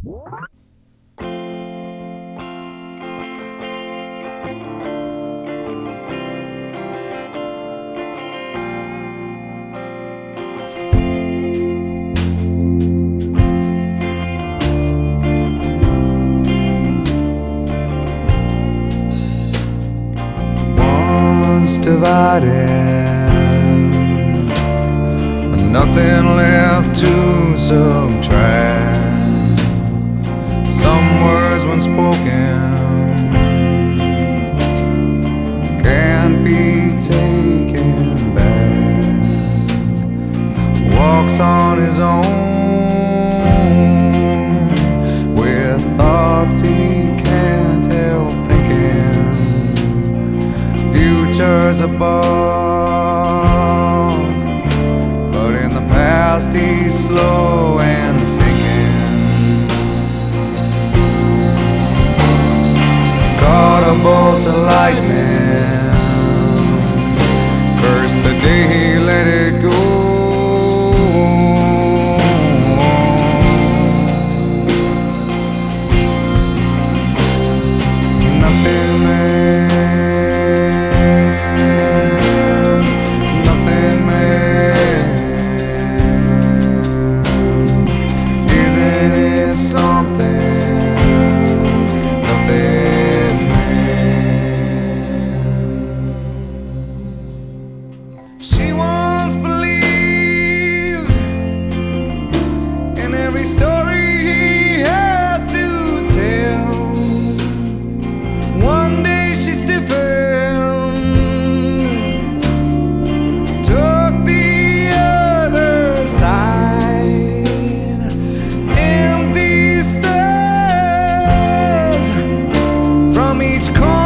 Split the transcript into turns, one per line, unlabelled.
Once divided, nothing left to subtract. Some words when spoken can't be taken back. Walks on his own with thoughts he can't help thinking. Futures above, but in the past he's slow and sinking. Caught a bolt of lightning, cursed the day he let it go. Nothing man, nothing man. Isn't it something? Nothing man. She once believed in every story he had to tell. One day she stiffened, took the other side. Empty stairs from each corner.